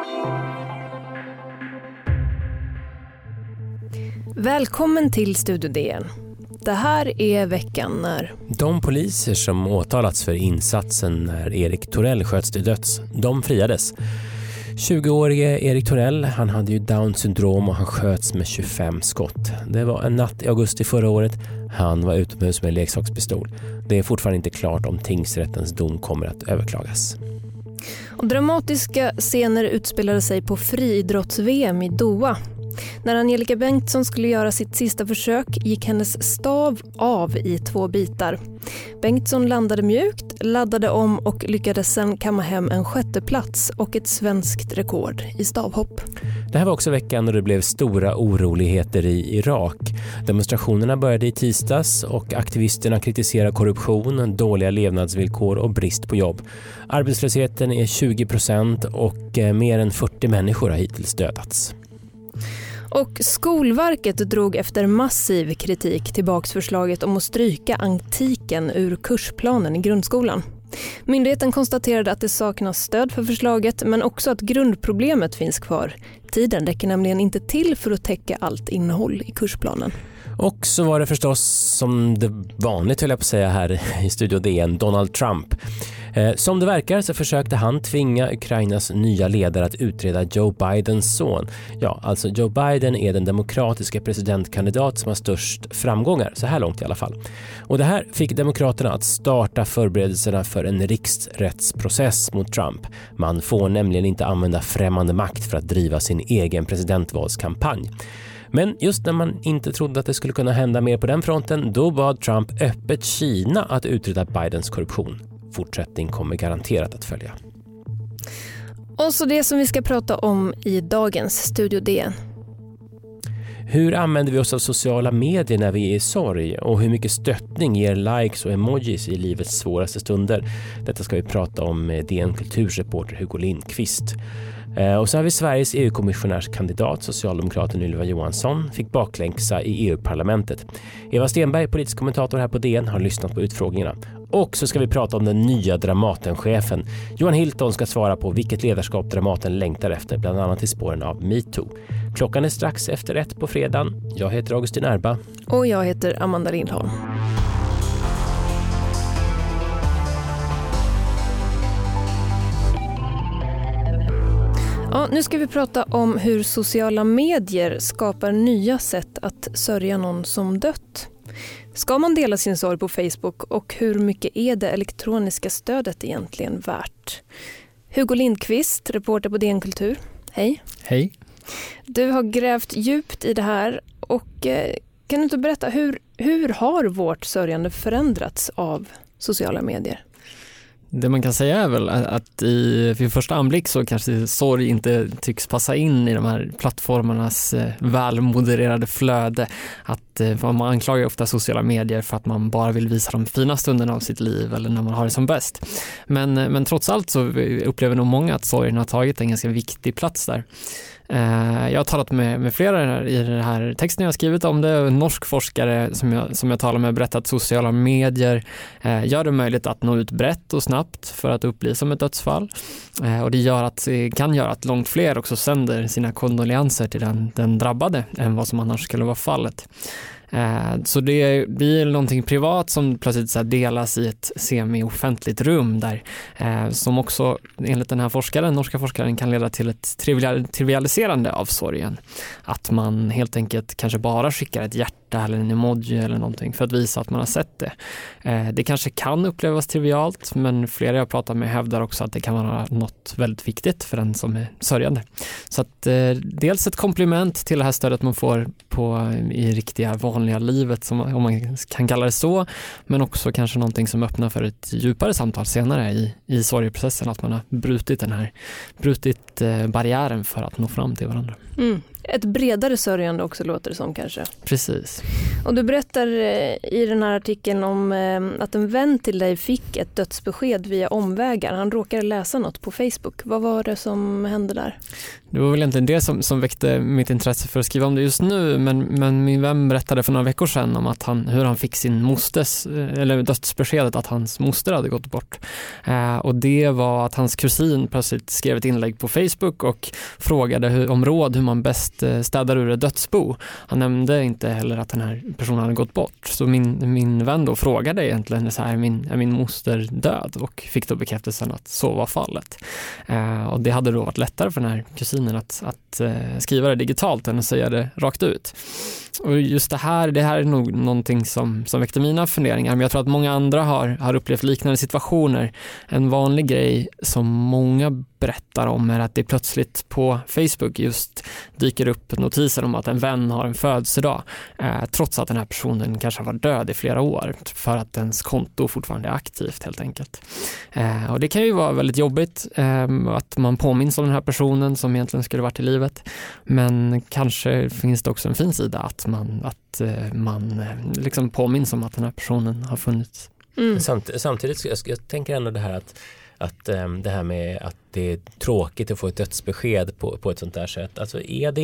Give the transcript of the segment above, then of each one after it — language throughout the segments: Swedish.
Välkommen till Studio DN. Det här är veckan när... De poliser som åtalats för insatsen när Erik Torell sköts till döds, de friades. 20-årige Erik Torell, han hade ju Downs syndrom och han sköts med 25 skott. Det var en natt i augusti förra året. Han var utomhus med en leksakspistol. Det är fortfarande inte klart om tingsrättens dom kommer att överklagas. Och dramatiska scener utspelade sig på friidrotts-VM i Doha. När Angelica Bengtsson skulle göra sitt sista försök gick hennes stav av i 2 bitar. Bengtsson landade mjukt, laddade om och lyckades sedan kamma hem en 6:e plats och ett svenskt rekord i stavhopp. Det här var också veckan när det blev stora oroligheter i Irak. Demonstrationerna började i tisdags och aktivisterna kritiserar korruption, dåliga levnadsvillkor och brist på jobb. Arbetslösheten är 20% och mer än 40 människor har hittills dödats. Och Skolverket drog efter massiv kritik tillbaks förslaget om att stryka antiken ur kursplanen i grundskolan. Myndigheten konstaterade att det saknas stöd för förslaget men också att grundproblemet finns kvar. Tiden räcker nämligen inte till för att täcka allt innehåll i kursplanen. Och så var det förstås som det vanligt höll jag på att säga här i Studio DN, Donald Trump. Som det verkar så försökte han tvinga Ukrainas nya ledare att utreda Joe Bidens son. Ja, alltså Joe Biden är den demokratiska presidentkandidat som har störst framgångar, så här långt i alla fall. Och det här fick demokraterna att starta förberedelserna för en riksrättsprocess mot Trump. Man får nämligen inte använda främmande makt för att driva sin egen presidentvalskampanj. Men just när man inte trodde att det skulle kunna hända mer på den fronten, då bad Trump öppet Kina att utreda Bidens korruption. Fortsättning kommer garanterat att följa. Och så det som vi ska prata om i dagens Studio DN. Hur använder vi oss av sociala medier när vi är i sorg? Och hur mycket stöttning ger likes och emojis i livets svåraste stunder? Detta ska vi prata om med DN Kulturreporter Hugo Lindqvist. Och så har vi Sveriges EU-kommissionärskandidat, socialdemokraten Ylva Johansson, fick bakläxa i EU-parlamentet. Eva Stenberg, politisk kommentator här på DN, har lyssnat på utfrågningarna. Och så ska vi prata om den nya Dramaten-chefen. Johan Hilton ska svara på vilket ledarskap Dramaten längtar efter, bland annat i spåren av MeToo. Klockan är strax efter 1 på fredagen. Jag heter Augustin Erba. Och jag heter Amanda Lindholm. Ja, nu ska vi prata om hur sociala medier skapar nya sätt att sörja någon som dött. Ska man dela sin sorg på Facebook och hur mycket är det elektroniska stödet egentligen värt? Hugo Lindqvist, reporter på DN Kultur. Hej. Hej. Du har grävt djupt i det här och kan du inte berätta hur har vårt sörjande förändrats av sociala medier? Det man kan säga är väl att vid första anblick så kanske sorg inte tycks passa in i de här plattformarnas välmodererade flöde. Att man anklagar ofta sociala medier för att man bara vill visa de fina stunderna av sitt liv eller när man har det som bäst. Men trots allt så upplever nog många att sorgen har tagit en ganska viktig plats där. Jag har talat med flera i den här texten jag har skrivit om det. En norsk forskare som jag talar med berättat att sociala medier gör det möjligt att nå ut brett och snabbt för att upplysa om ett dödsfall. Och det kan göra att långt fler också sänder sina kondolenser till den drabbade än vad som annars skulle vara fallet. Så det blir någonting privat som plötsligt så delas i ett semi-offentligt rum där som också enligt den här norska forskaren kan leda till ett trivialiserande av sorgen. Att man helt enkelt kanske bara skickar ett hjärta eller en emoji eller någonting för att visa att man har sett det. Det kanske kan upplevas trivialt, men flera jag pratar med hävdar också att det kan vara något väldigt viktigt för den som är sörjande. Så att dels ett komplement till det här stödet man får i riktiga vanliga livet, som, om man kan kalla det så, men också kanske någonting som öppnar för ett djupare samtal senare i sorgeprocessen, att man har brutit barriären för att nå fram till varandra. Ett bredare sörjande också låter det som kanske. Precis. Och du berättar i den här artikeln om att en vän till dig fick ett dödsbesked via omvägar. Han råkade läsa något på Facebook. Vad var det som hände där? Det var väl egentligen det som väckte mitt intresse för att skriva om det just nu, men min vän berättade för några veckor sedan om att hur han fick sin mosters, eller dödsbeskedet att hans moster hade gått bort. Och det var att hans kusin plötsligt skrev ett inlägg på Facebook och frågade om råd hur man bäst städar ur ett dödsbo. Han nämnde inte heller att den här personen hade gått bort. Så min vän då frågade egentligen så här, är min moster död? Och fick då bekräftelsen att så var fallet. Och det hade då varit lättare för den här kusinen att skriva det digitalt än att säga det rakt ut. Och just det här är nog någonting som väckte mina funderingar, men jag tror att många andra har upplevt liknande situationer. En vanlig grej som många berättar om är att det plötsligt på Facebook just dyker upp notiser om att en vän har en födelsedag, trots att den här personen kanske har varit död i flera år, för att ens konto fortfarande är aktivt helt enkelt. Och det kan ju vara väldigt jobbigt att man påminns om den här personen som egentligen skulle varit i livet, men kanske finns det också en fin sida att man liksom påminns om att den här personen har funnits. Samtidigt, jag tänker ändå det här att det här med att det är tråkigt att få ett dödsbesked på ett sånt där sätt. Alltså är det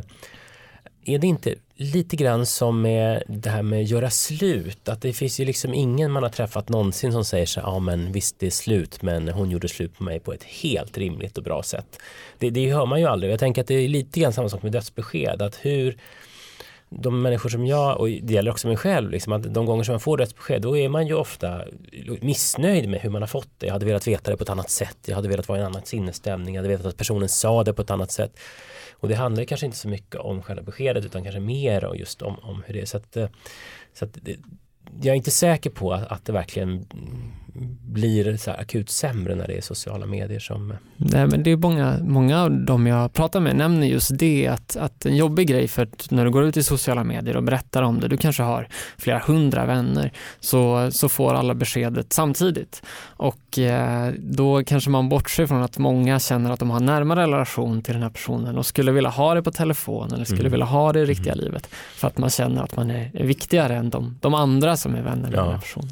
inte lite grann som med det här med att göra slut? Att det finns ju liksom ingen man har träffat någonsin som säger så ja men visst det är slut, men hon gjorde slut på mig på ett helt rimligt och bra sätt. Det hör man ju aldrig. Jag tänker att det är lite grann samma sak med dödsbesked. Att hur de människor som jag, och det gäller också mig själv, liksom, att de gånger som man får dödsbesked, då är man ju ofta missnöjd med hur man har fått det. Jag hade velat veta det på ett annat sätt. Jag hade velat vara i en annan sinnesstämning. Jag hade velat att personen sa det på ett annat sätt. Och det handlar kanske inte så mycket om själva beskedet, utan kanske mer och just om hur det är. Så att jag är inte säker på att det verkligen blir så här akut sämre när det är sociala medier som... Nej, men det är många av dem jag pratar med nämner just det, att en jobbig grej för att när du går ut i sociala medier och berättar om det, du kanske har flera 100 vänner, så får alla beskedet samtidigt. Och då kanske man bortser från att många känner att de har närmare relation till den här personen och skulle vilja ha det på telefon eller skulle vilja ha det i riktiga livet, för att man känner att man är viktigare än de andra som är vänner med den här personen.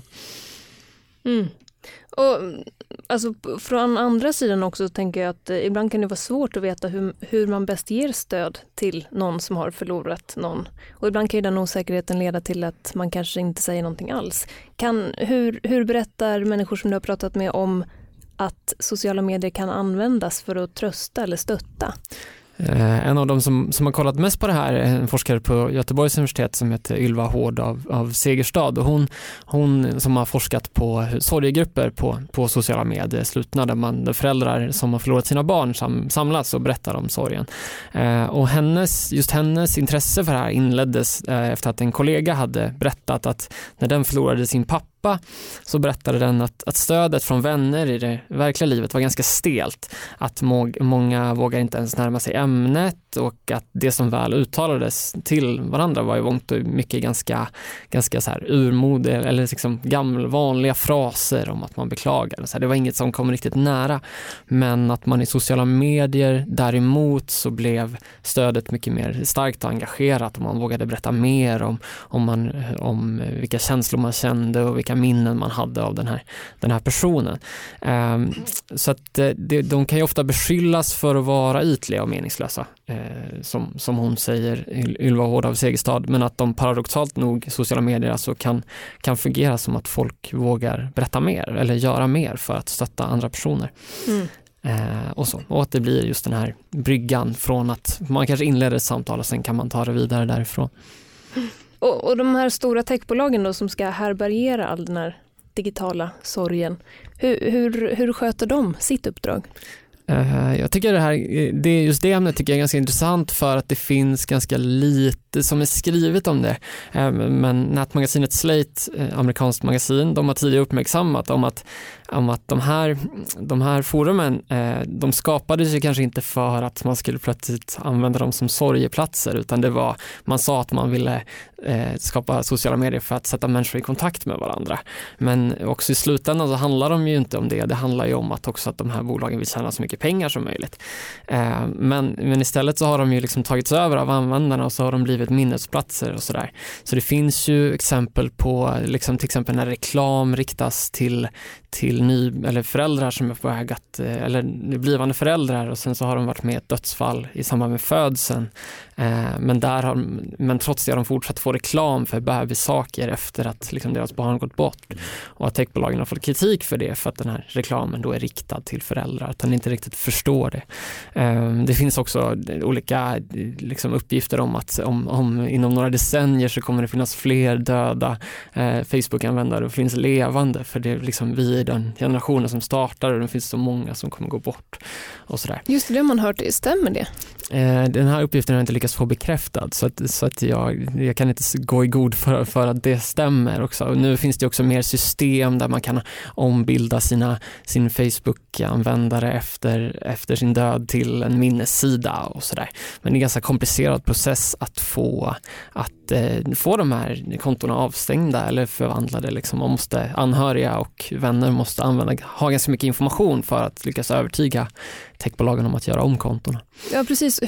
Och alltså, från andra sidan också tänker jag att ibland kan det vara svårt att veta hur man bäst ger stöd till någon som har förlorat någon. Och ibland kan ju den osäkerheten leda till att man kanske inte säger någonting alls. Hur berättar människor som du har pratat med om att sociala medier kan användas för att trösta eller stötta? En av dem som har kollat mest på det här är en forskare på Göteborgs universitet som heter Ylva Hård av Segerstad, och hon som har forskat på sorgegrupper på sociala medier, slutna, där föräldrar som har förlorat sina barn samlas och berättar om sorgen. Och hennes intresse för det här inleddes efter att en kollega hade berättat att när den förlorade sin pappa, så berättade den att stödet från vänner i det verkliga livet var ganska stelt. Att många vågar inte ens närma sig ämnet, och att det som väl uttalades till varandra var ju mycket ganska så här urmodig eller liksom gamla vanliga fraser om att man beklagar. Så här, det var inget som kom riktigt nära. Men att man i sociala medier däremot så blev stödet mycket mer starkt och engagerat, och man vågade berätta mer om vilka känslor man kände och vilka minnen man hade av den här personen. Så att de kan ju ofta beskyllas för att vara ytliga och meningslösa, som hon säger, Ylva Hård av Segerstad, men att de paradoxalt nog sociala medier alltså kan fungera som att folk vågar berätta mer eller göra mer för att stötta andra personer. Och att det blir just den här bryggan från att man kanske inleder ett samtal och sen kan man ta det vidare därifrån. Och de här stora techbolagen då som ska härbärgera all den här digitala sorgen, hur sköter de sitt uppdrag? Jag tycker just det ämnet tycker jag är ganska intressant, för att det finns ganska lite som är skrivet om det. Men nätmagasinet Slate, amerikanskt magasin, de har tidigare uppmärksammat om att om att de här forumen, de skapades ju kanske inte för att man skulle plötsligt använda dem som sorgeplatser, utan det var, man sa att man ville skapa sociala medier för att sätta människor i kontakt med varandra. Men också i slutändan så handlar de ju inte om det. Det handlar ju om att också att de här bolagen vill tjäna så mycket pengar som möjligt. Men istället så har de ju liksom tagits över av användarna och så har de blivit minnesplatser och sådär. Så det finns ju exempel på liksom, till exempel när reklam riktas till eller föräldrar som är på väg att, eller blivande föräldrar, och sen så har de varit med i ett dödsfall i samband med födseln. Men trots det har de fortsatt få reklam för bebissaker efter att liksom deras barn gått bort. Och att techbolagen har fått kritik för det, för att den här reklamen då är riktad till föräldrar, att de inte riktigt förstår det. Det finns också olika liksom, uppgifter om att om inom några decennier så kommer det finnas fler döda Facebook-användare och finns levande, för det är liksom vi i den generationen som startar, och det finns så många som kommer gå bort och sådär. Just det, man hört det. Stämmer det? Den här uppgiften har jag inte lyckats få bekräftad, så att jag kan inte gå i god för att det stämmer också. Och nu finns det också mer system där man kan ombilda sin Facebook-användare efter sin död till en minnessida och sådär. Men det är en ganska komplicerad process att få de här kontona avstängda eller förvandlade. Liksom. Man måste, anhöriga och vänner måste ha ganska mycket information för att lyckas övertyga techbolagen om att göra om kontona. Ja, precis.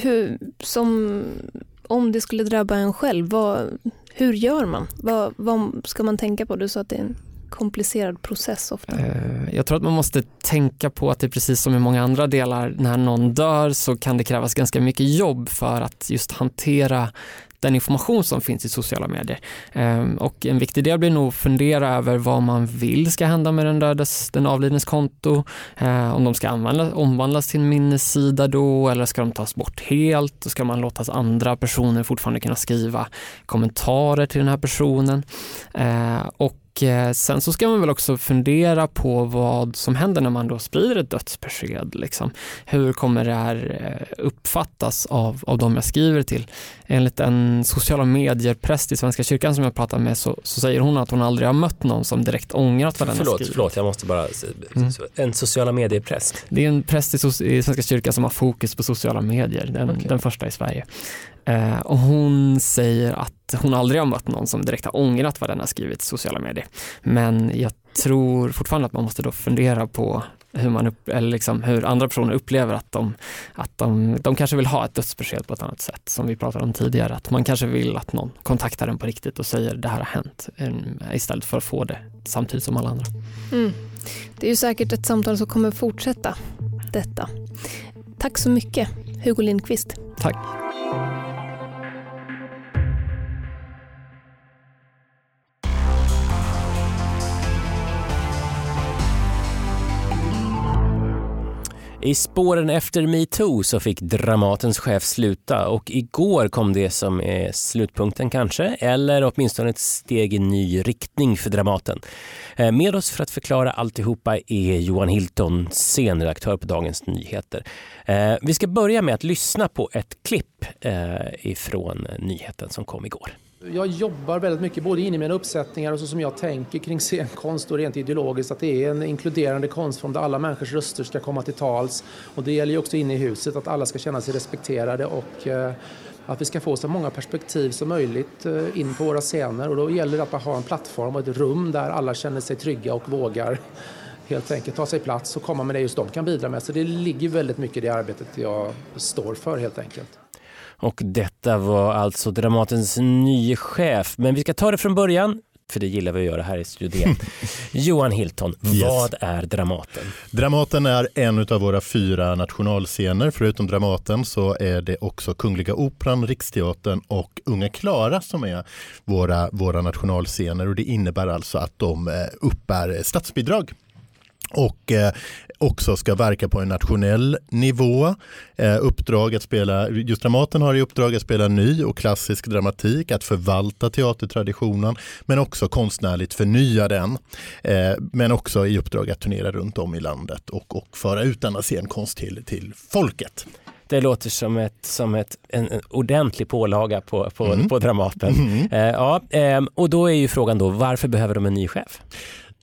Om det skulle drabba en själv, hur gör man? Vad ska man tänka på? Du sa att det är en komplicerad process ofta. Jag tror att man måste tänka på att det är precis som i många andra delar, när någon dör så kan det krävas ganska mycket jobb för att just hantera den information som finns i sociala medier. Och en viktig del blir nog att fundera över vad man vill ska hända med den avlidnes konto. Om de ska omvandlas till en minnessida då, eller ska de tas bort helt? Och ska man låta andra personer fortfarande kunna skriva kommentarer till den här personen? Och sen så ska man väl också fundera på vad som händer när man då sprider ett dödsbesked. Liksom. Hur kommer det här uppfattas av de jag skriver till? Enligt en sociala medier-präst i Svenska kyrkan som jag pratar med så säger hon att hon aldrig har mött någon som direkt ångrat vad den har skrivit. Förlåt, jag måste bara... En sociala medier-präst? Det är en präst i Svenska kyrkan som har fokus på sociala medier, den första i Sverige. Och hon säger att hon aldrig har mött någon som direkt har ångrat vad den har skrivit i sociala medier. Men jag tror fortfarande att man måste då fundera på hur andra personer upplever att de kanske vill ha ett dödsbesked på ett annat sätt, som vi pratade om tidigare. Att man kanske vill att någon kontaktar den på riktigt och säger det här har hänt, istället för att få det samtidigt som alla andra. Det är ju säkert ett samtal som kommer fortsätta detta. Tack så mycket, Hugo Lindqvist. Tack. I spåren efter MeToo så fick Dramatens chef sluta, och igår kom det som är slutpunkten kanske, eller åtminstone ett steg i ny riktning för Dramaten. Med oss för att förklara alltihopa är Johan Hilton, scenredaktör på Dagens Nyheter. Vi ska börja med att lyssna på ett klipp ifrån nyheten som kom igår. Jag jobbar väldigt mycket både in i mina uppsättningar och så som jag tänker kring scenkonst och rent ideologiskt, att det är en inkluderande konstform där alla människors röster ska komma till tals. Och det gäller ju också inne i huset att alla ska känna sig respekterade och att vi ska få så många perspektiv som möjligt in på våra scener. Och då gäller det att ha en plattform och ett rum där alla känner sig trygga och vågar helt enkelt ta sig plats och komma med det just de kan bidra med. Så det ligger väldigt mycket i det arbetet jag står för helt enkelt. Och detta var alltså Dramatens nya chef. Men vi ska ta det från början, för det gillar vi att göra här i studion. Johan Hilton, vad är Dramaten? Dramaten är en av våra 4 nationalscener. Förutom Dramaten så är det också Kungliga Operan, Riksteatern och Unga Klara som är våra nationalscener. Och det innebär alltså att de uppbär statsbidrag. Och också ska verka på en nationell nivå. Uppdrag att spela, just Dramaten har i uppdrag att spela ny och klassisk dramatik, att förvalta teatertraditionen, men också konstnärligt förnya den. Men också i uppdrag att turnera runt om i landet och föra ut denna scenkonst till folket. Det låter som en ordentlig pålaga på Dramaten. Och då är ju frågan då, varför behöver de en ny chef?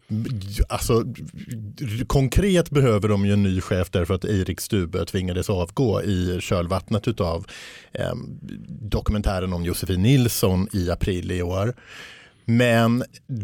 Alltså, konkret behöver de ju en ny chef därför att Erik Stube tvingades avgå i kölvattnet utav dokumentären om Josefin Nilsson i april i år. Men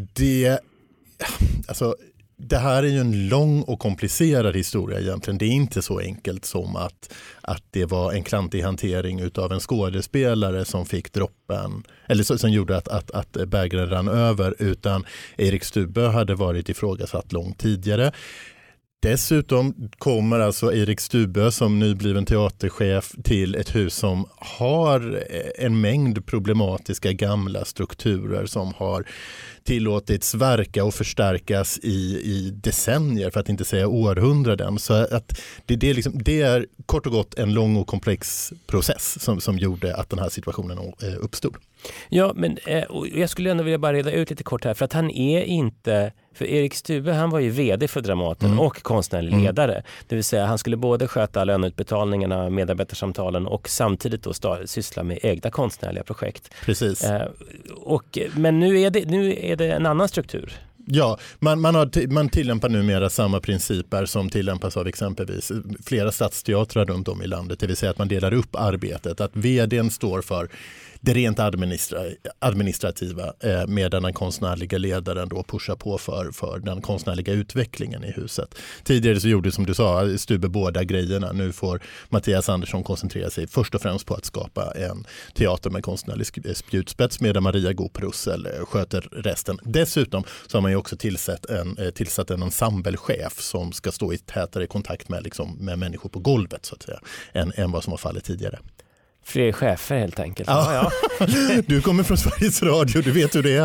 det här är ju en lång och komplicerad historia egentligen. Det är inte så enkelt som att det var en klantig hantering utav en skådespelare som fick droppen, eller som gjorde att bägaren rann över, utan Erik Stube hade varit ifrågasatt långt tidigare. Dessutom kommer alltså Erik Stube som nybliven teaterchef till ett hus som har en mängd problematiska gamla strukturer som har tillåtits verka och förstärkas i decennier, för att inte säga århundraden. Så att det är kort och gott en lång och komplex process som gjorde att den här situationen uppstod. Ja, men jag skulle ändå vilja bara reda ut lite kort här, för att han är inte... För Erik Stube, han var ju vd för Dramaten och konstnärlig ledare. Det vill säga, han skulle både sköta löneutbetalningarna, medarbetarsamtalen och samtidigt då syssla med ägda konstnärliga projekt. Precis. Men nu är det en annan struktur. Ja, man tillämpar numera samma principer som tillämpas av exempelvis flera stadsteatrar runt om i landet. Det vill säga att man delar upp arbetet. Att vdn står för det rent administrativa medan den konstnärliga ledaren då pushar på för den konstnärliga utvecklingen i huset. Tidigare så gjorde, som du sa, Stube båda grejerna. Nu får Mattias Andersson koncentrera sig först och främst på att skapa en teater med konstnärlig spjutspets, medan Maria Goop-Russel sköter resten. Dessutom så har man ju också tillsatt en ensemblechef som ska stå i tätare kontakt med människor på golvet så att säga, än vad som var fallet tidigare. Fler chefer helt enkelt. Ja. Du kommer från Sveriges Radio, du vet hur det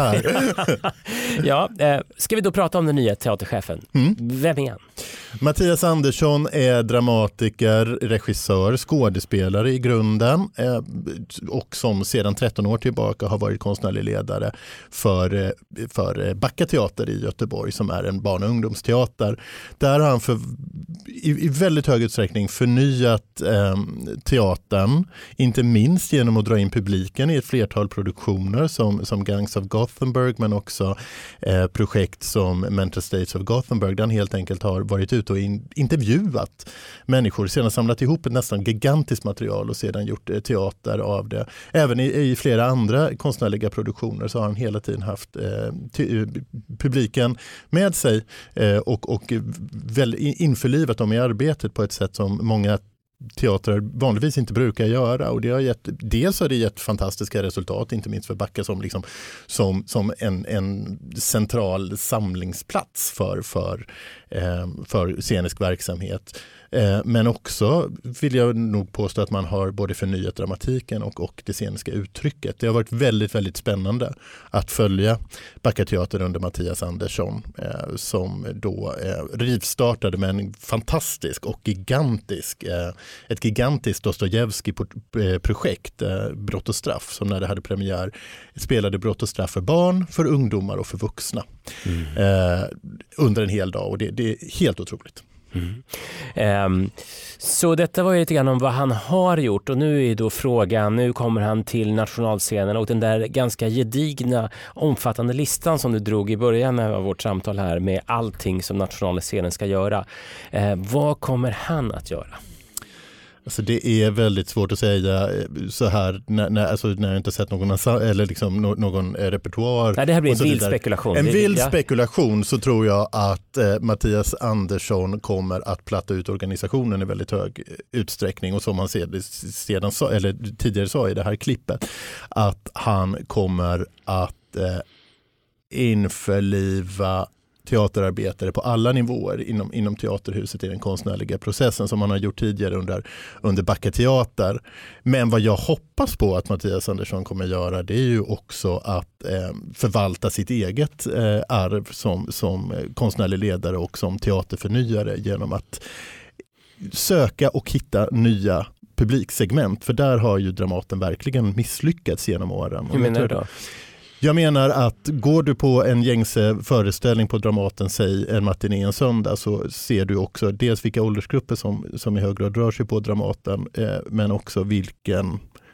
är. Ska vi då prata om den nya teaterchefen? Vem är han? Mattias Andersson är dramatiker, regissör, skådespelare i grunden och som sedan 13 år tillbaka har varit konstnärlig ledare för Backa teater i Göteborg, som är en barn- och ungdomsteater. Där har han i väldigt hög utsträckning förnyat teatern, inte minst genom att dra in publiken i ett flertal produktioner som Gangs of Gothenburg, men också projekt som Mental States of Gothenburg, där han helt enkelt har varit ute och intervjuat människor, sedan samlat ihop ett nästan gigantiskt material och sedan gjort teater av det. Även i flera andra konstnärliga produktioner så har han hela tiden haft publiken med sig och väl införlivat dem i arbetet på ett sätt som många teatrar vanligtvis inte brukar göra, och det har dels har det gett fantastiska resultat, inte minst för Backa som en central samlingsplats för scenisk verksamhet. Men också vill jag nog påstå att man har både förnyat dramatiken och det sceniska uttrycket. Det har varit väldigt, väldigt spännande att följa Backa teater under Mattias Andersson som då rivstartade med en fantastisk och ett gigantiskt Dostojevskij-projekt, Brott och straff, som när det hade premiär spelade brott och straff för barn, för ungdomar och för vuxna under en hel dag, och det är helt otroligt. Så detta var ju lite grann om vad han har gjort, och nu är då frågan, nu kommer han till nationalscenen och den där ganska gedigna, omfattande listan som du drog i början av vårt samtal här med allting som nationalscenen ska göra. Vad kommer han att göra? Alltså det är väldigt svårt att säga så här när jag inte sett någon repertoar. Nej, det här blir en vild spekulation. En vild spekulation, så tror jag att Mattias Andersson kommer att platta ut organisationen i väldigt hög utsträckning, och som han tidigare sa i det här klippet, att han kommer att införliva teaterarbetare på alla nivåer inom teaterhuset i den konstnärliga processen, som man har gjort tidigare under Backa teater. Men vad jag hoppas på att Mattias Andersson kommer göra, det är ju också att förvalta sitt eget arv som konstnärlig ledare och som teaterförnyare, genom att söka och hitta nya publiksegment. För där har ju Dramaten verkligen misslyckats genom åren. Hur menar du då? Jag menar att går du på en gängse föreställning på Dramaten, säg en matiné en söndag, så ser du också dels vilka åldersgrupper som i hög grad rör sig på Dramaten, men också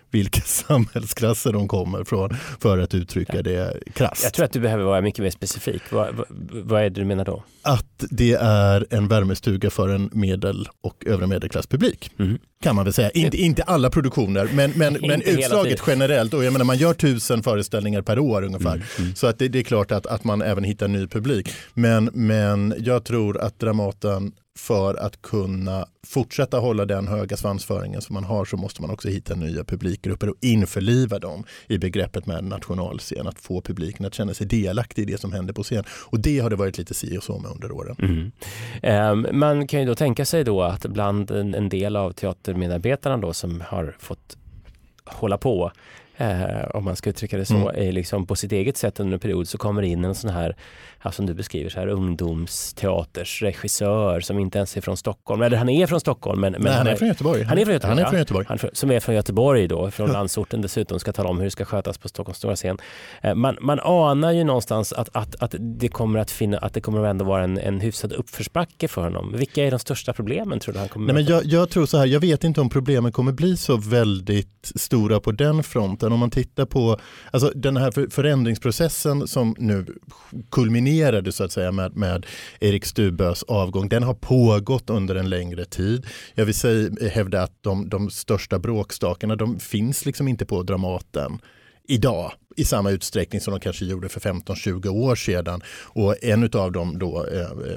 vilka samhällsklasser de kommer från, för att uttrycka det krasst. Jag tror att du behöver vara mycket mer specifik. Vad är det du menar då? Att det är en värmestuga för en medel- och övre medelklasspublik. Kan man väl säga. Inte alla produktioner, men utslaget generellt. Och jag menar, man gör 1000 föreställningar per år ungefär. Så att det är klart att man även hittar ny publik. Men jag tror att Dramaten, för att kunna fortsätta hålla den höga svansföringen som man har, så måste man också hitta nya publikgrupper och införliva dem i begreppet med nationalscen. Att få publiken att känna sig delaktig i det som händer på scen. Och det har det varit lite si och så med under åren. Man kan ju då tänka sig då att bland en del av teatermedarbetarna då som har fått hålla på, om man ska uttrycka det så, är liksom på sitt eget sätt under en period, så kommer in en sån här, som du beskriver så här, ungdomsteaters regissör som inte ens är från Stockholm. Eller han är från Stockholm, men nej, han är från Göteborg. Han är från Göteborg. Som är från Göteborg då, från landsorten dessutom, ska tala om hur det ska skötas på Stockholms stora scen. Man anar ju någonstans att det kommer att ändå vara en hyfsad uppförsbacke för honom. Vilka är de största problemen, tror du han kommer? Nej, men jag tror så här, jag vet inte om problemen kommer bli så väldigt stora på den fronten. Om man tittar på den här förändringsprocessen som nu kulminerade så att säga med Erik Stubös avgång, den har pågått under en längre tid. Jag vill hävda att de största bråkstakarna, de finns liksom inte på Dramaten idag i samma utsträckning som de kanske gjorde för 15-20 år sedan. Och en av dem då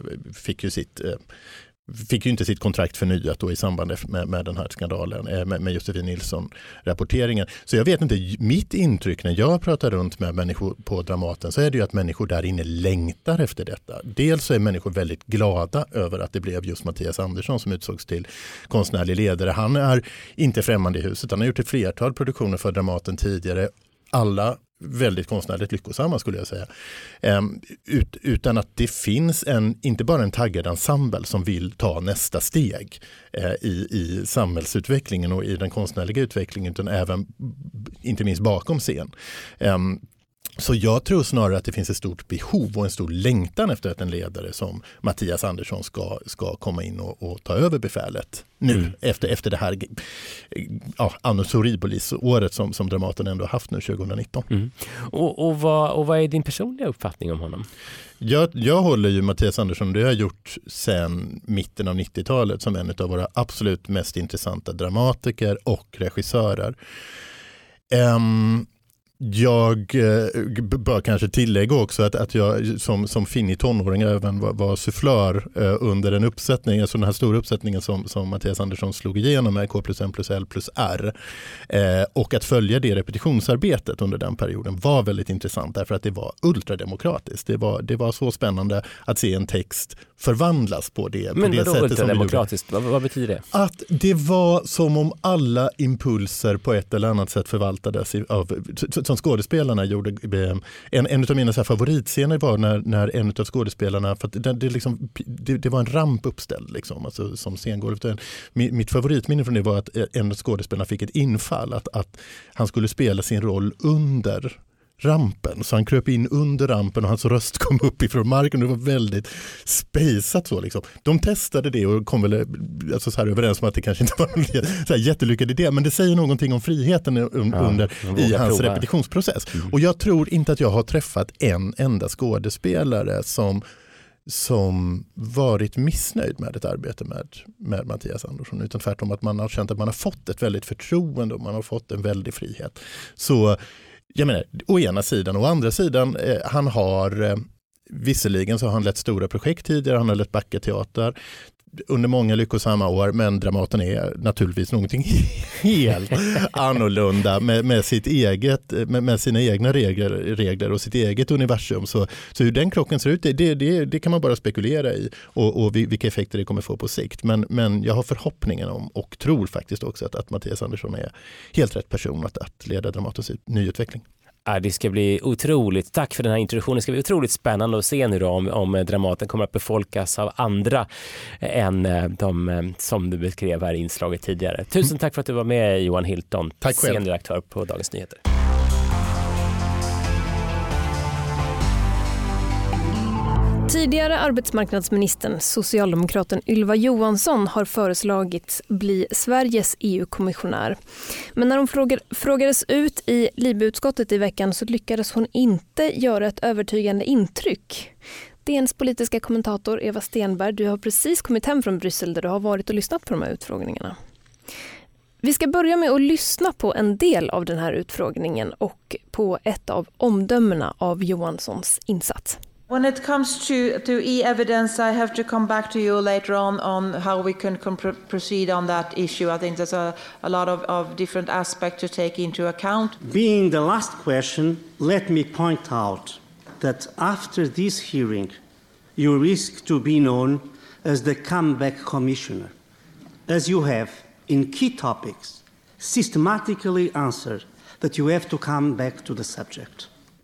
fick ju inte sitt kontrakt förnyat då i samband med den här skandalen med Josefin Nilsson-rapporteringen. Så jag vet inte, mitt intryck när jag pratar runt med människor på Dramaten, så är det ju att människor där inne längtar efter detta. Dels så är människor väldigt glada över att det blev just Mattias Andersson som utsågs till konstnärlig ledare. Han är inte främmande i huset. Han har gjort ett flertal produktioner för Dramaten tidigare. Alla väldigt konstnärligt lyckosamma, skulle jag säga. Utan att det finns inte bara en taggad ensemble som vill ta nästa steg i samhällsutvecklingen och i den konstnärliga utvecklingen, utan även inte minst bakom scen. Så jag tror snarare att det finns ett stort behov och en stor längtan efter att en ledare som Mattias Andersson ska komma in och ta över befälet nu efter det här annus horribilis-året som Dramaten ändå har haft nu 2019. Och vad är din personliga uppfattning om honom? Jag håller ju Mattias Andersson, det har jag gjort sedan mitten av 90-talet, som en av våra absolut mest intressanta dramatiker och regissörer. Jag bör kanske tillägga också att jag som finnig tonåring även var sufflör under en uppsättning, alltså den här stora uppsättningen som Mattias Andersson slog igenom med K plus N plus L plus R. Och att följa det repetitionsarbetet under den perioden var väldigt intressant, därför att det var ultrademokratiskt. Det var så spännande att se en text förvandlas på det Men sättet. Men ultrademokratiskt, vad betyder det? Att det var som om alla impulser på ett eller annat sätt förvaltades som skådespelarna gjorde. En av mina favoritscener var när en av skådespelarna, för att det var en ramp uppställd liksom, alltså som scengolv. Mitt favoritminne från det var att en av skådespelarna fick ett infall att han skulle spela sin roll under rampen, så han kröp in under rampen och hans röst kom upp ifrån marken. Det var väldigt spejsat så liksom. De testade det och kom väl så här överens om att det kanske inte var en så här jättelyckad idé, men det säger någonting om friheten i hans repetitionsprocess. Och jag tror inte att jag har träffat en enda skådespelare som varit missnöjd med ett arbete med Mattias Andersson, utan tvärtom att man har känt att man har fått ett väldigt förtroende och man har fått en väldig frihet. Så jag menar, å ena sidan. Å andra sidan, han har visserligen så har han lett stora projekt tidigare, han har lett Backa teater under många lyckosamma år, men Dramaten är naturligtvis någonting helt annorlunda med sina egna regler och sitt eget universum. Så hur den krocken ser ut, det kan man bara spekulera i och vilka effekter det kommer få på sikt. Men jag har förhoppningen om och tror faktiskt också att Mattias Andersson är helt rätt person att leda Dramatens nyutveckling. Det ska bli otroligt, tack för den här introduktionen, det ska bli otroligt spännande att se nu då om Dramaten kommer att befolkas av andra än de som du beskrev här i inslaget tidigare. Tusen tack för att du var med, Johan Hilton, scenredaktör på Dagens Nyheter. Tidigare arbetsmarknadsministern, socialdemokraten Ylva Johansson, har föreslagits bli Sveriges EU-kommissionär. Men när hon frågades ut i LIBE-utskottet i veckan så lyckades hon inte göra ett övertygande intryck. DNs politiska kommentator Eva Stenberg, du har precis kommit hem från Bryssel där du har varit och lyssnat på de här utfrågningarna. Vi ska börja med att lyssna på en del av den här utfrågningen och på ett av omdömena av Johanssons insats. When it comes to e-evidence, I have to come back to you later on how we can proceed on that issue. I think there's a lot of different aspects to take into account. Being the last question, let me point out that after this hearing, you risk to be known as the comeback commissioner, as you have, in key topics, systematically answered that you have to come back to the subject.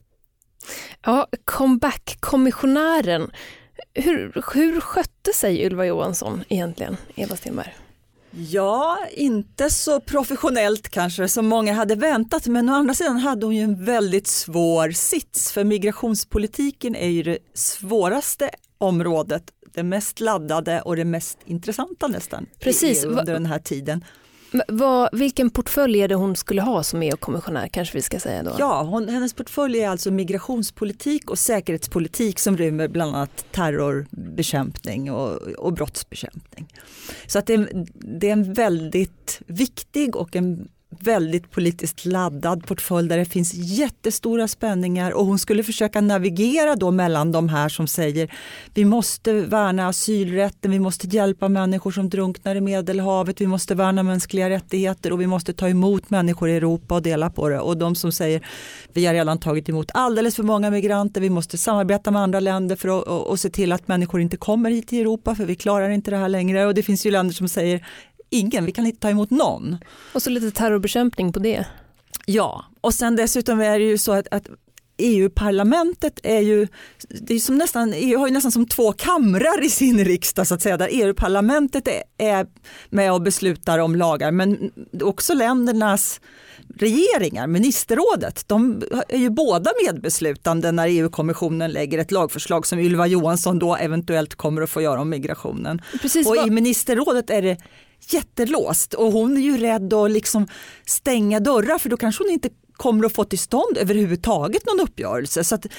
Ja, comeback-kommissionären. Hur skötte sig Ylva Johansson egentligen, Eva Stenberg? Ja, inte så professionellt kanske som många hade väntat, men å andra sidan hade hon ju en väldigt svår sits, för migrationspolitiken är ju det svåraste området, det mest laddade och det mest intressanta nästan. Precis. Under den här tiden. Vilken portfölj är det hon skulle ha som EU-kommissionär, kanske vi ska säga då? Ja, hennes portfölj är alltså migrationspolitik och säkerhetspolitik som rymmer bland annat terrorbekämpning och brottsbekämpning. Så att det är en väldigt viktig och en väldigt politiskt laddad portfölj där det finns jättestora spänningar, och hon skulle försöka navigera då mellan de här som säger vi måste värna asylrätten, vi måste hjälpa människor som drunknar i Medelhavet, vi måste värna mänskliga rättigheter och vi måste ta emot människor i Europa och dela på det, och de som säger vi har redan tagit emot alldeles för många migranter, vi måste samarbeta med andra länder för att se till att människor inte kommer hit till Europa för vi klarar inte det här längre, och det finns ju länder som säger ingen, vi kan inte ta emot någon. Och så lite terrorbekämpning på det. Ja, och sen dessutom är det ju så att EU-parlamentet är ju, det är som nästan, EU har ju nästan som två kamrar i sin riksdag så att säga, där EU-parlamentet är med och beslutar om lagar, men också ländernas regeringar, ministerrådet, de är ju båda medbeslutande när EU-kommissionen lägger ett lagförslag som Ylva Johansson då eventuellt kommer att få göra om migrationen. Precis, och i ministerrådet är det jättelåst, och hon är ju rädd att liksom stänga dörrar, för då kanske hon inte kommer att få till stånd överhuvudtaget någon uppgörelse. Så att,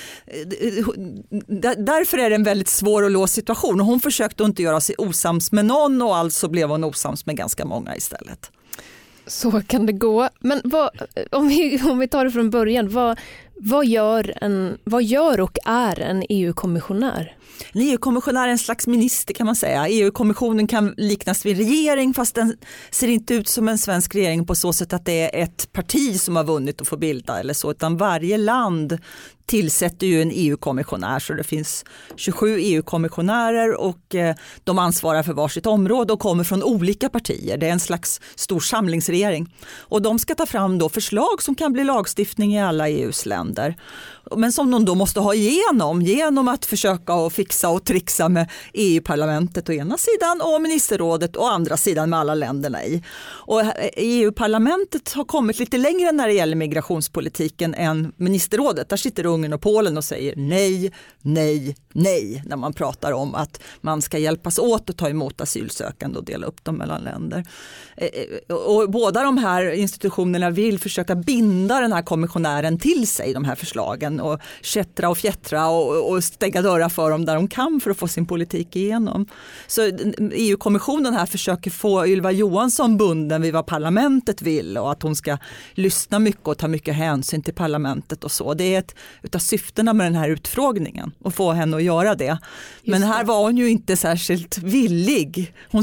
därför är det en väldigt svår och låst situation, och hon försökte inte göra sig osams med någon, och alltså blev hon osams med ganska många istället. Så kan det gå. Men om vi tar det från början, vad gör och är en EU-kommissionär? En EU-kommissionär är en slags minister kan man säga. EU-kommissionen kan liknas vid regering, fast den ser inte ut som en svensk regering på så sätt att det är ett parti som har vunnit och får bilda eller så, utan varje land tillsätter ju en EU-kommissionär, så det finns 27 EU-kommissionärer och de ansvarar för varsitt område och kommer från olika partier. Det är en slags stor samlingsregering, och de ska ta fram då förslag som kan bli lagstiftning i alla EUs länder, men som de då måste ha genom att försöka att fixa och trixa med EU-parlamentet å ena sidan och ministerrådet å andra sidan med alla länderna i. Och EU-parlamentet har kommit lite längre när det gäller migrationspolitiken än ministerrådet. Där sitter Ungern och Polen och säger nej, nej, nej när man pratar om att man ska hjälpas åt att ta emot asylsökande och dela upp dem mellan länder. Och båda de här institutionerna vill försöka binda den här kommissionären till sig, de här förslagen, och kättra och fjättra och stänga dörrar för dem där de kan för att få sin politik igenom. Så EU-kommissionen här försöker få Ylva Johansson bunden vid vad parlamentet vill, och att hon ska lyssna mycket och ta mycket hänsyn till parlamentet och så. Det är ett utav syftena med den här utfrågningen, att få henne att göra det. Men här var hon ju inte särskilt villig. Hon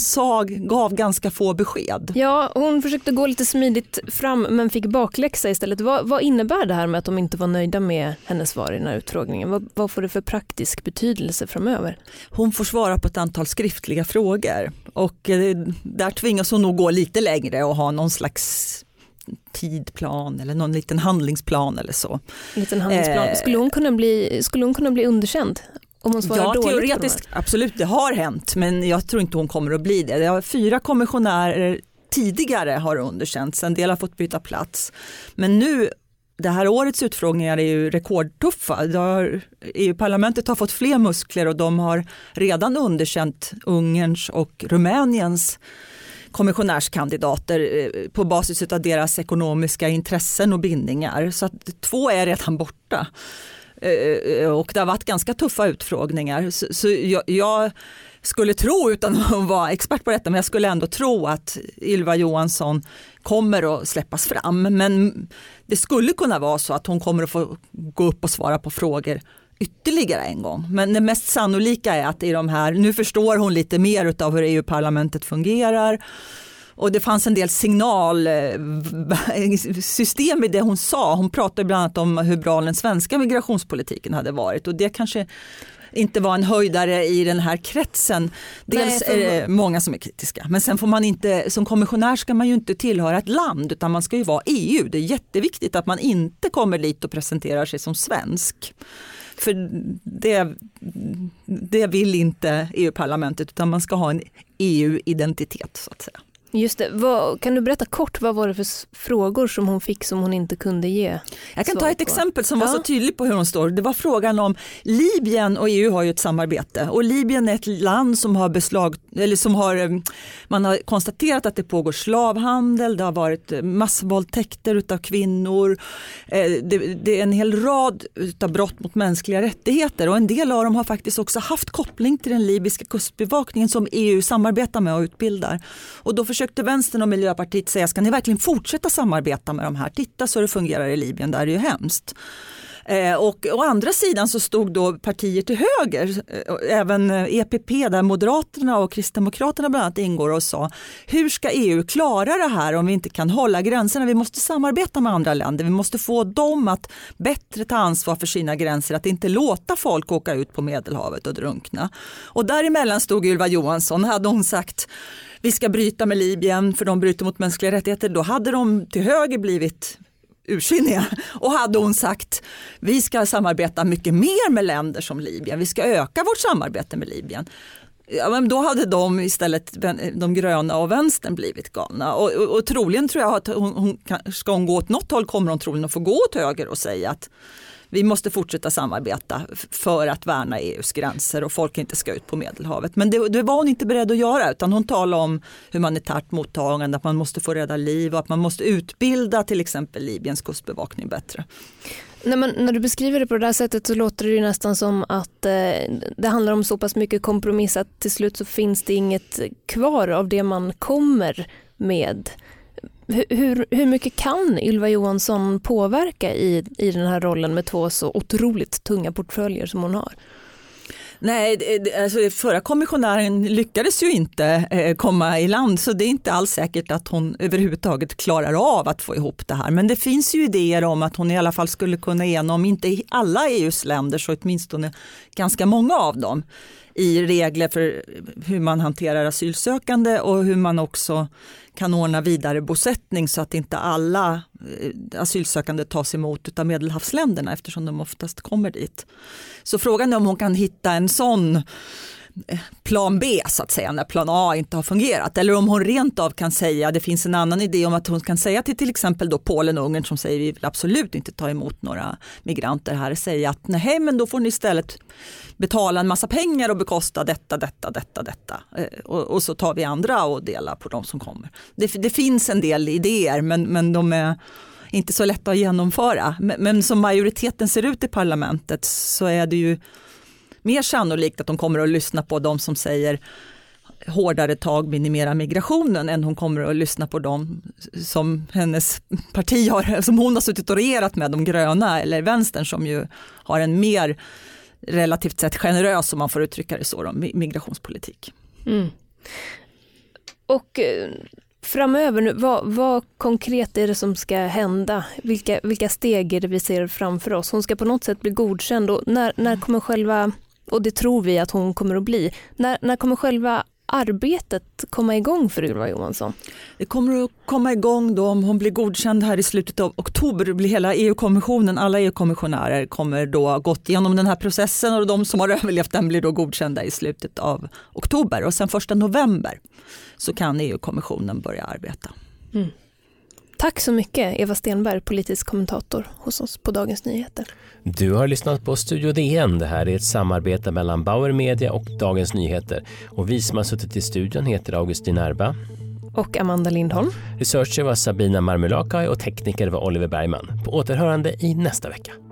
gav ganska få besked. Ja, hon försökte gå lite smidigt fram men fick bakläxa istället. Vad innebär det här med att de inte var nöjda med hennes svar i den här utfrågningen? Vad får det för praktisk betydelse framöver? Hon får svara på ett antal skriftliga frågor, och där tvingas hon nog gå lite längre och ha någon slags tidplan eller någon liten handlingsplan eller så. Liten handlingsplan. Skulle hon kunna bli underkänd? Om hon svarar dåligt? Teoretiskt absolut, det har hänt, men jag tror inte hon kommer att bli det. Det har 4 kommissionärer tidigare har underkänts, en del har fått byta plats. Men nu det här årets utfrågningar är ju rekordtuffa. EU-parlamentet har fått fler muskler och de har redan underkänt Ungerns och Rumäniens kommissionärskandidater på basis av deras ekonomiska intressen och bindningar. Så att 2 är redan borta. Och det har varit ganska tuffa utfrågningar. Så jag skulle tro, utan att vara expert på detta, men jag skulle ändå tro att Ylva Johansson kommer att släppas fram. Men det skulle kunna vara så att hon kommer att få gå upp och svara på frågor ytterligare en gång. Men det mest sannolika är att i de här, nu förstår hon lite mer av hur EU-parlamentet fungerar. Och det fanns en del signalsystem i det hon sa. Hon pratade bland annat om hur bra den svenska migrationspolitiken hade varit. Och det kanske inte var en höjdare i den här kretsen. Dels är det många som är kritiska. Men sen får man inte, som kommissionär ska man ju inte tillhöra ett land, utan man ska ju vara EU. Det är jätteviktigt att man inte kommer dit och presenterar sig som svensk. För det vill inte EU-parlamentet, utan man ska ha en EU-identitet så att säga. Just det. Kan du berätta kort, vad var det för frågor som hon fick som hon inte kunde ge? Jag kan ta ett exempel som var så tydligt på hur hon står. Det var frågan om Libyen, och EU har ju ett samarbete. Och Libyen är ett land som har man har konstaterat att det pågår slavhandel, det har varit massvåldtäkter utav kvinnor. Det är en hel rad utav brott mot mänskliga rättigheter, och en del av dem har faktiskt också haft koppling till den libyska kustbevakningen som EU samarbetar med och utbildar. Och då försökte Vänstern och Miljöpartiet säga, ska ni verkligen fortsätta samarbeta med de här? Titta så det fungerar i Libyen, där är ju hemskt. Och å andra sidan så stod då partier till höger, även EPP där Moderaterna och Kristdemokraterna bland annat ingår, och sa, hur ska EU klara det här om vi inte kan hålla gränserna? Vi måste samarbeta med andra länder, vi måste få dem att bättre ta ansvar för sina gränser, att inte låta folk åka ut på Medelhavet och drunkna. Och däremellan stod Ylva Johansson. Hade hon sagt vi ska bryta med Libyen för de bryter mot mänskliga rättigheter, då hade de till höger blivit ursinniga. Och hade hon sagt vi ska samarbeta mycket mer med länder som Libyen, vi ska öka vårt samarbete med Libyen, ja, men då hade de istället, de gröna och vänstern, blivit galna. Och troligen tror jag att ska hon gå åt något håll, kommer hon troligen att få gå åt höger och säga att vi måste fortsätta samarbeta för att värna EUs gränser och folk inte ska ut på Medelhavet. Men det var hon inte beredd att göra, utan hon talade om humanitärt mottagande, att man måste få rädda liv och att man måste utbilda till exempel Libyens kustbevakning bättre. När du beskriver det på det där sättet så låter det ju nästan som att det handlar om så pass mycket kompromiss att till slut så finns det inget kvar av det man kommer med. Hur mycket kan Ylva Johansson påverka i den här rollen med 2 så otroligt tunga portföljer som hon har? Nej, alltså förra kommissionären lyckades ju inte komma i land, så det är inte alls säkert att hon överhuvudtaget klarar av att få ihop det här. Men det finns ju idéer om att hon i alla fall skulle kunna ena, om inte i alla EUs länder så åtminstone ganska många av dem, i regler för hur man hanterar asylsökande och hur man också kan ordna vidare bosättning så att inte alla asylsökande tas emot av Medelhavsländerna, eftersom de oftast kommer dit. Så frågan är om hon kan hitta en sån plan B så att säga när plan A inte har fungerat, eller om hon rent av kan säga, det finns en annan idé om att hon kan säga till exempel då Polen och Ungern som säger vi vill absolut inte ta emot några migranter här, säga att nej, men då får ni istället betala en massa pengar och bekosta detta och så tar vi andra och delar på de som kommer. Det finns en del idéer, men de är inte så lätta att genomföra, men som majoriteten ser ut i parlamentet så är det ju mer sannolikt att de kommer att lyssna på de som säger hårdare tag, minimera migrationen, än hon kommer att lyssna på dem som hennes parti har, som hon har suttit och regerat med, de gröna eller vänstern, som ju har en mer relativt sett generös, om man får uttrycka det så, migrationspolitik. Mm. Och framöver nu, vad konkret är det som ska hända? Vilka steg är det vi ser framför oss? Hon ska på något sätt bli godkänd, och när kommer själva, och det tror vi att hon kommer att bli, när kommer själva arbetet komma igång för Ylva Johansson? Det kommer att komma igång då om hon blir godkänd här i slutet av oktober. Det blir hela EU-kommissionen, alla EU-kommissionärer kommer då ha gått igenom den här processen, och de som har överlevt den blir då godkända i slutet av oktober. Och sen 1 november så kan EU-kommissionen börja arbeta. Mm. Tack så mycket Eva Stenberg, politisk kommentator hos oss på Dagens Nyheter. Du har lyssnat på Studio DN. Det här är ett samarbete mellan Bauer Media och Dagens Nyheter. Och vi som har suttit i studion heter Augustin Erba och Amanda Lindholm. Researcher var Sabina Marmulakai och tekniker var Oliver Bergman. På återhörande i nästa vecka.